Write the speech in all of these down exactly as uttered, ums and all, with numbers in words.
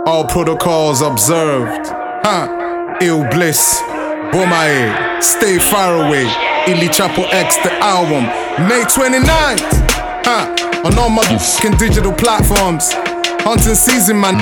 All protocols observed. Huh? Ill Bliss. Bomae. Stay far away. Illy Chapo X, the album. May twenty-ninth. Huh? On all motherfucking digital platforms. Hunting season, man.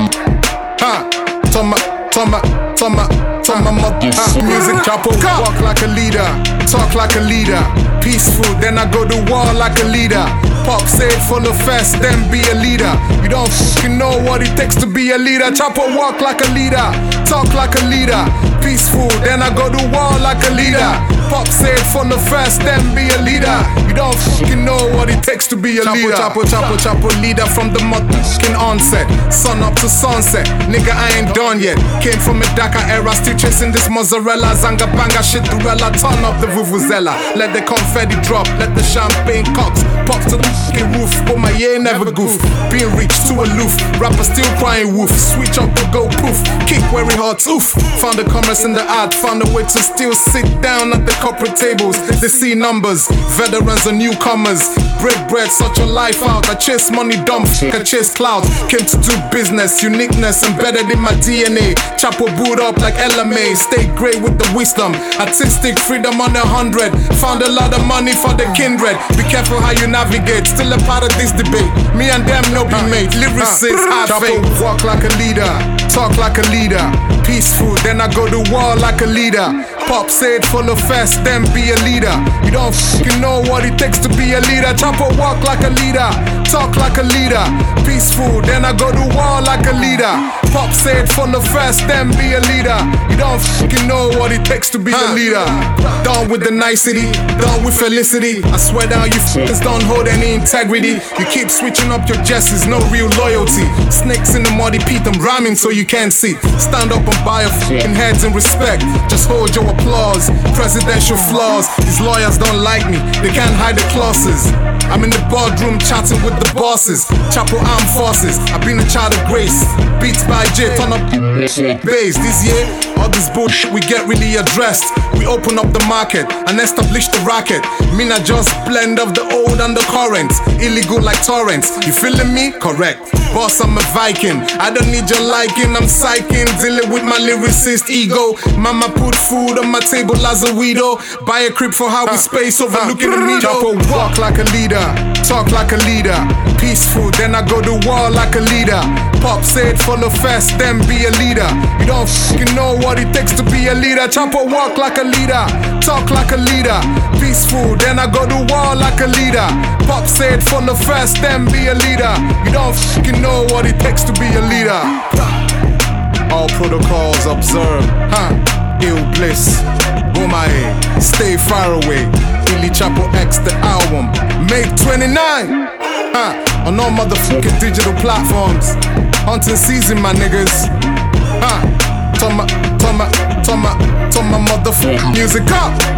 Huh? Toma, Toma, Toma, Toma, mother. Huh? Music Chapo. Walk like a leader. Talk like a leader. Peaceful, then I go to war like a leader. Pop say it full of fest, then be a leader. You don't fucking know what it takes to be a leader. Chapo walk like a leader, talk like a leader. Peaceful, then I go to war like a leader. Pop say it full of fest, then be a leader. You don't fucking know what it takes to be a Chapo, leader. Chapo, Chapo, Chapo, leader from the motherfucking onset. Sun up to sunset, nigga I ain't done yet. Came from a Dakar era, still chasing this mozzarella. Zanga banga shit Durella, turn up the vuvuzela. Let the confetti drop, let the champagne cocks pop to the fucking roof. But my yeah never goof, being rich too aloof. Rapper still crying woof, switch up or go poof. Kick where it hurts, oof. Found the commerce in the art, found a way to still sit down at the corporate tables. They see numbers, veterans and newcomers. Break bread, such a life out. I chase money dumb, I chase clouds. Came to do business, uniqueness embedded in my D N A. Chapo boot up like L M A, stay great with the wisdom. Artistic freedom on a hundred. Found a lot of money for the kindred. Be careful how you navigate, still a part of this debate. Me and them no be mate, lyricists hard fate. Walk like a leader, talk like a leader. Peaceful, then I go to war like a leader. Pop say it full of fest, then be a leader. You don't fucking know what it takes to be a leader. Chapo walk like a leader, talk like a leader. Peaceful, then I go to war like a leader. Pop say it full of fest, then be a leader. You don't fucking know what it takes to be a leader. Done with the nicety, done with felicity. I swear down you f***ers don't hold any integrity. You keep switching up your jesses, no real loyalty. Snakes in the muddy pit, I'm rhyming so you can't see. Stand up and buy a f***ing heads in respect. Just hold your applause, presidential flaws. These lawyers don't like me, they can't hide the clauses. I'm in the boardroom chatting with the bosses. Chapo armed forces, I've been a child of grace. Beats by J, turn up the bass. This year, all this bullshit we get really addressed. We open up the market and establish the racket. Me not just blend of the old and the current. Illegal like torrents, you feeling me? Correct. Boss, I'm a Viking, I don't need your liking. I'm psyching, dealing with my lyricist ego. Mama put food on my table as a widow. Buy a crib for how we space, overlooking the meadow. Chapo walk like a leader, talk like a leader. Peaceful, then I go to war like a leader. Pop say it full of fest, then be a leader. You don't fucking know what it takes to be a leader. Chapo walk like a leader, talk like a leader. Peaceful, then I go to war like a leader. Pop say it full of fest, then be a leader. You don't fucking know what it takes to be a leader. All protocols observed, huh? Ill Bliss, Bomae, stay far away. Illy Chapo X, the album. May twenty-ninth, huh? On all motherfucking digital platforms. Hunting season, my niggas. Huh? Toma, Toma, Toma, Toma, motherfucking music up.